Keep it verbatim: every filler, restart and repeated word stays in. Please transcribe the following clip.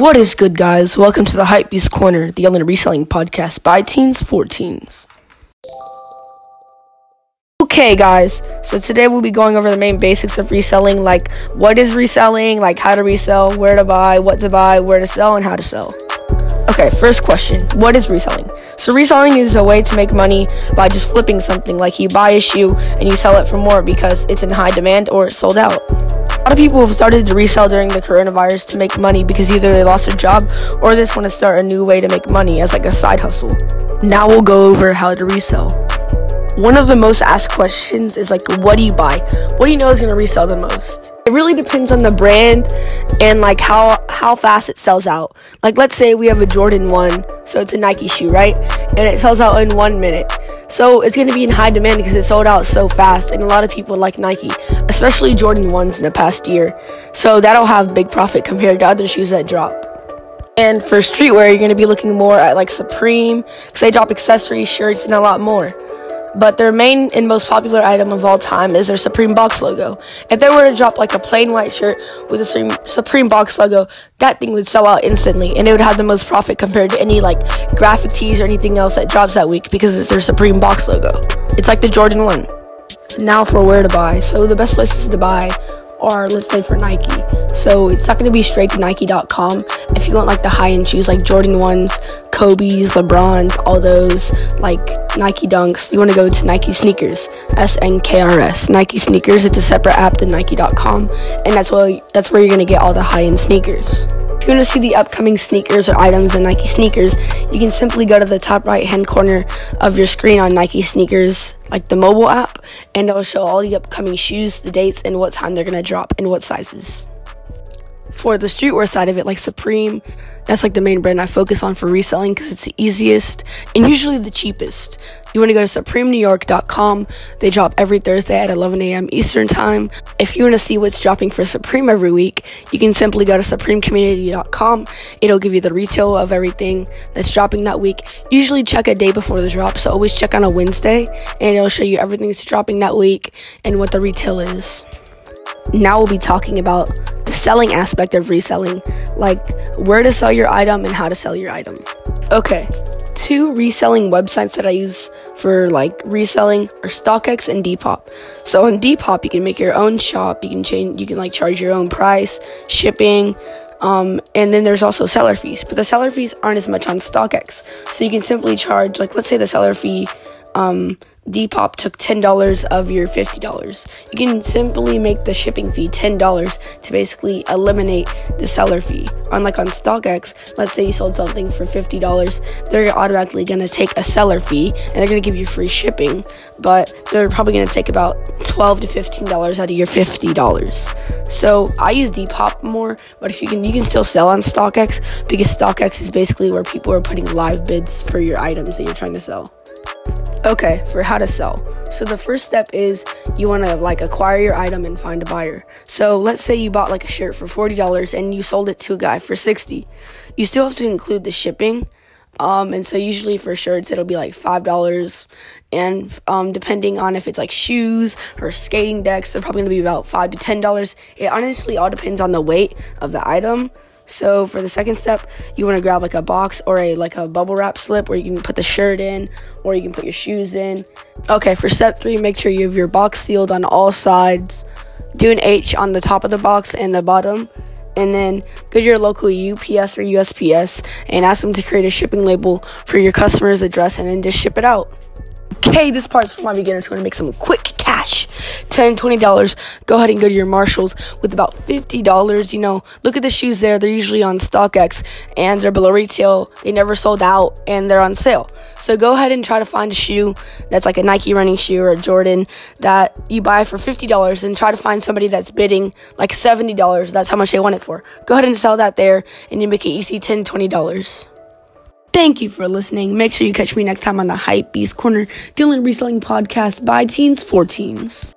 What is good, guys? Welcome to the Hypebeast Corner, the only reselling podcast by teens for teens. Okay, guys, so today we'll be going over the main basics of reselling, like what is reselling, like how to resell, where to buy, what to buy, where to sell, and how to sell. Okay, first question, what is reselling? So reselling is a way to make money by just flipping something, like you buy a shoe and you sell it for more because it's in high demand or it's sold out. A lot of people have started to resell during the coronavirus to make money because either they lost their job or they just want to start a new way to make money as like a side hustle. Now we'll go over how to resell. One of the most asked questions is like, what do you buy? What do you know is going to resell the most? It really depends on the brand and like how how fast it sells out. Like let's say we have a Jordan one, so it's a Nike shoe, right? And it sells out in one minute. So it's going to be in high demand because it sold out so fast, and a lot of people like Nike, especially Jordan ones in the past year. So that'll have big profit compared to other shoes that drop. And for streetwear, you're going to be looking more at like Supreme, because they drop accessories, shirts, and a lot more. But their main and most popular item of all time is their Supreme box logo. If they were to drop like a plain white shirt with a Supreme box logo, that thing would sell out instantly, and it would have the most profit compared to any like graphic tees or anything else that drops that week because it's their Supreme box logo. It's like the Jordan one. Now for where to buy. So the best places to buy are, let's say, for Nike. So it's not going to be straight to Nike dot com. If you want like the high-end shoes like Jordan ones, Kobe's, LeBron's, all those, like Nike Dunks, you want to go to Nike Sneakers, S N K R S. Nike Sneakers, it's a separate app than Nike dot com, and that's where, that's where you're going to get all the high-end sneakers. If you want to see the upcoming sneakers or items in Nike Sneakers, you can simply go to the top right-hand corner of your screen on Nike Sneakers, like the mobile app, and it'll show all the upcoming shoes, the dates, and what time they're going to drop, and what sizes. For the streetwear side of it, like Supreme, that's like the main brand I focus on for reselling because it's the easiest and usually the cheapest. You want to go to Supreme New York dot com. They drop every Thursday at eleven a.m. Eastern Time. If you want to see what's dropping for Supreme every week, you can simply go to Supreme Community dot com. It'll give you the retail of everything that's dropping that week. Usually check a day before the drop, so always check on a Wednesday, and it'll show you everything that's dropping that week and what the retail is. Now we'll be talking about the selling aspect of reselling, like where to sell your item and how to sell your item. Okay, two reselling websites that I use for like reselling are StockX and Depop. So on Depop, you can make your own shop. You can change. You can like charge your own price, shipping, um, and then there's also seller fees. But the seller fees aren't as much on StockX. So you can simply charge, like let's say the seller fee, um, Depop took ten dollars of your fifty dollars. You can simply make the shipping fee ten dollars to basically eliminate the seller fee. Unlike on StockX, let's say you sold something for fifty dollars, they're automatically going to take a seller fee, and they're going to give you free shipping, but they're probably going to take about twelve to fifteen dollars out of your fifty dollars. So I use Depop more, but if you can, you can still sell on StockX, because StockX is basically where people are putting live bids for your items that you're trying to sell. Okay, for how to sell. So the first step is you want to like acquire your item and find a buyer. So let's say you bought like a shirt for forty dollars and you sold it to a guy for sixty dollars. You still have to include the shipping. Um, and so usually for shirts, it'll be like five dollars. And um, depending on if it's like shoes or skating decks, they're probably going to be about five to ten dollars. It honestly all depends on the weight of the item. So for the second step, you want to grab like a box or a like a bubble wrap slip where you can put the shirt in, or you can put your shoes in. Okay, for step three, make sure you have your box sealed on all sides. Do an H on the top of the box and the bottom. And then go to your local U P S or U S P S and ask them to create a shipping label for your customer's address, and then just ship it out. Okay, this part's for my beginners who want to make some quick cash, ten dollars, twenty dollars. Go ahead and go to your Marshalls with about fifty dollars. You know, look at the shoes there. They're usually on StockX, and they're below retail. They never sold out, and they're on sale. So go ahead and try to find a shoe that's like a Nike running shoe or a Jordan that you buy for fifty dollars, and try to find somebody that's bidding like seventy dollars. That's how much they want it for. Go ahead and sell that there, and you make it easy ten dollars, twenty dollars. Thank you for listening. Make sure you catch me next time on the Hypebeast Corner, the only reselling podcast by teens for teens.